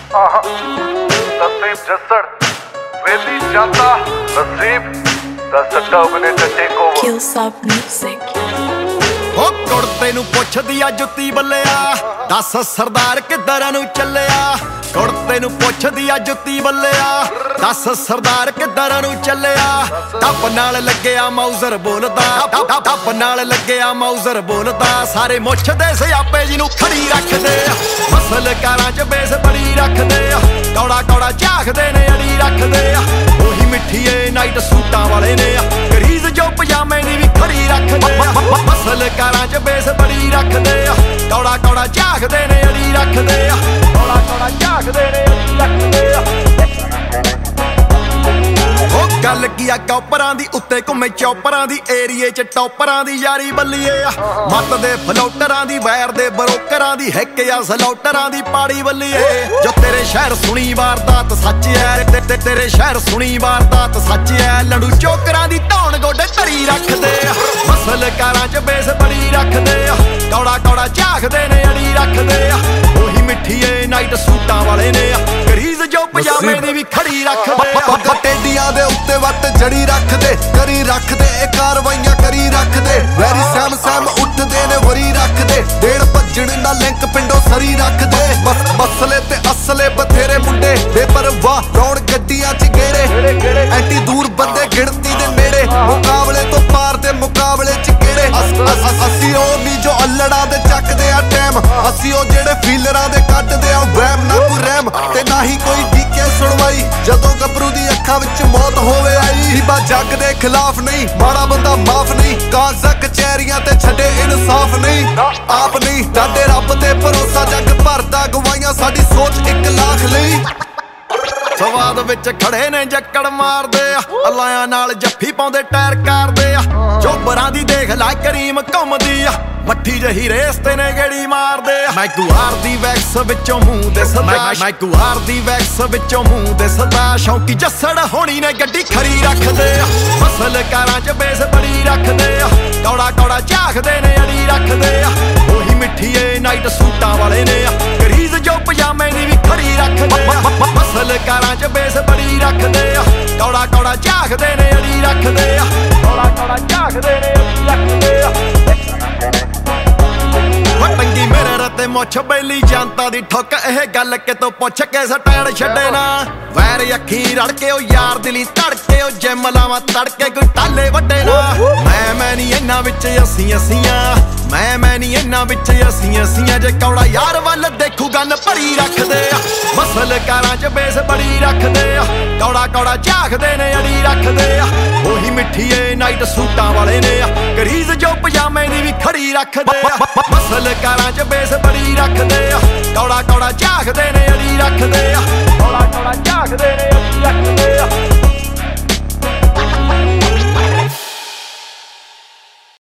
नसीब जसड़ वेली जाता नसीब दसटा उगने चटे को Killsop Music। ओ कुड़ते नू पुछदी आ जुत्ती बल्लिया दस सरदार किधर नू चलिया कुड़ते नू पुछदी आ जुत्ती बल्लिया दस सरदार किधर नू चलिया टप नाल लग्गिया माउजर बोलदा टप नाल लग्गिया माउजर बोलदा सारे मुछ दे सियापे जी नू खड़ी रखदे मसल कारां च बेस बड़ी रखदे कौड़ा कौड़ा झाकदे ने अड़ी रखदे ओही मिठीए नाइट सूटां वाले ने गरीज जो पजामे दी भी खड़ी रखदे मसल कारां च बेस बड़ी रखदे कौड़ा कौड़ा झाकदे ने अड़ी रखदे कौड़ा कौड़ा झाकदे ने अड़ी रखदे गल की आ कॉपरां दी उत्ते घुमे चौपरां दी एरिए च टॉपरां दी यारी बल्लीए मत दे फलोटरां दी वैर दे बरोकरां दी हैक या सलौटरां दी पाड़ी बल्लीए जो तेरे शहर सुनी वारदात सच है तेरे शहर सुनी वारदात सच है लड़ू चोकरां दी धौन गोडे धरी रखदे मसल कारां च बेस बड़ी रखदे कौड़ा कौड़ा झाकदे ने अड़ी रखदे ओही मिठीए नाइट सूटां वाले ने गरीज जो पजामे दी भी खड़ी रखदे टेडियां दे उत्ते वट जड़ी रखदे करी रखदे कारवाइयां करी रखदे वैरी सैम सैम उठदे ने वरी रखदे डेढ़ भज्जण ना लिंक पिंडों सरी रखदे मसले ते असले बथेरे मुंडे बेपरवाह रौण गड्डियां च गेड़े एंटी दूर बंदे गिणती दे नेड़े मुकाबले तो पार दे मुकाबले च केड़े असी ओ नी जो अल्लड़ा दे चकदे आ टैम असी ओ जेड़े फीलरां दे कड्डदे आ वैम ना कोई रैम ते ना ही कोई डीके सुनवाई जदों गबरू दी अखां विच मौत होवे आई बा जग दे खिलाफ नहीं माड़ा बंदा माफ नहीं काज़ा कचहरियां ते छड्डे इंसाफ नहीं आप नहीं डाडे रब ते भरोसा जग भरदा गवाइयां साडी सोच 1 लाख ਲਈ ਸਵਾਦ ਵਿੱਚ ਖੜੇ ਨੇ ਜੱਕੜ ਮਾਰਦੇ ਆ ਅਲਾਇਆਂ ਨਾਲ ਜੱਫੀ ਪਾਉਂਦੇ ਟਾਇਰ ਕਰਦੇ ਆ ਚੋਬਰਾਂ ਦੀ ਦੇਖ ਲੈ ਕਰੀਮ ਘੁੰਮਦੀ ਆ ਮੱਠੀ ਜਹੀ ਰੇਸ ਤੇ ਨੇ ਗੇੜੀ ਮਾਰਦੇ ਆ ਮੈਂ ਗੁਹਾਰ ਦੀ ਵੈਕਸ ਵਿੱਚੋਂ ਮੂੰਹ ਦੇ ਸਦਾ ਮੈਂ ਗੁਹਾਰ ਦੀ ਵੈਕਸ ਵਿੱਚੋਂ ਮੂੰਹ ਦੇ ਸਦਾ ਸ਼ੌਂਕੀ ਜੱਸੜ ਹੋਣੀ ਨੇ ਗੱਡੀ ਖਰੀ ਰੱਖਦੇ ਆ ਮਸਲ ਕਾਰਾਂ 'ਚ ਬੇਸ ਬੜੀ ਰੱਖਦੇ ਆ ਕੌੜਾ ਕੌੜਾ ਝਾਕਦੇ ਨੇ ਅੜੀ ਰੱਖਦੇ ਆ ਉਹੀ ਮਿੱਠੀਏ ਨਾਈਟ ਸੂਟਾਂ ਵਾਲੇ ਨੇ ਗਰੀਜ਼ ਜੋ ਪਜਾਮੇ ਦੀ ਵੀ ਖੜੀ ਰੱਖਦੇ ਆ ਮਸਲ ਕਾਰਾਂ 'ਚ ਬੇਸ ਬੜੀ ਰੱਖਦੇ ਆ ਕੌੜਾ ਕੌੜਾ ਝਾਕਦੇ ਨੇ ਅੜੀ ਰੱਖਦੇ ਆ ਕੌੜਾ ਕੌੜਾ ਝਾਕਦੇ ਨੇ ਅੜੀ ਰੱਖਦੇ ਆ ਵਟੰਗੀ ਮੇਰੇ ਰਤੇ ਮੁੱਛ ਬੈਲੀ ਜਨਤਾ ਦੀ ਠੁੱਕ ਇਹ ਗੱਲ ਕਿਤੋਂ ਪੁੱਛ ਕੇ ਸਟੈਂਡ ਛੱਡੇ ਨਾ ਵੈਰ ਅੱਖੀ ਰੜ ਕੇ ਉਹ ਯਾਰ ਦਿਲੀ ਧੜਕੇ ਉਹ ਜਿਮ ਲਾਵਾਂ ਤੜਕੇ ਕੋਈ ਟਾਲੇ ਵੱਡੇ ਨਾ ਮੈਂ ਨਹੀਂ ਇਹਨਾਂ ਵਿੱਚ ਅਸੀਂ ਮੈਂ ਨਹੀਂ ਇਹਨਾਂ ਵਿੱਚ ਅਸੀਂ ਜੇ ਕੌੜਾ ਯਾਰ ਵੱਲ ਦੇਖੂ ਗੱਲ ਭਰੀ ਰੱਖਦੇ ਆ ਮਸਲ ਕਾਰਾਂ 'ਚ ਬੇਸ ਬੜੀ ਰੱਖਦੇ ਆ ਕੌੜਾ ਕੌੜਾ ਝਾਕਦੇ ਨੇ ਅੜੀ ਰੱਖਦੇ ਆ ਉਹੀ ਮਿੱਠੀਏ ਨਾਈਟ ਸੂਟਾਂ ਵਾਲੇ ਨੇ ਗਰੀਜ਼ ਜੋ ਪਜਾਮੇ ਦੀ ਵੀ ਖੜੀ ਰੱਖਦੇ ਆ ਮਸਲ ਕਾਰਾਂ 'ਚ ਬੇਸ ਬੜੀ ਰੱਖਦੇ ਆ ਕੌੜਾ ਕੌੜਾ ਝਾਕਦੇ ਨੇ ਅੜੀ ਰੱਖਦੇ ਆ ਕੌੜਾ ਕੌੜਾ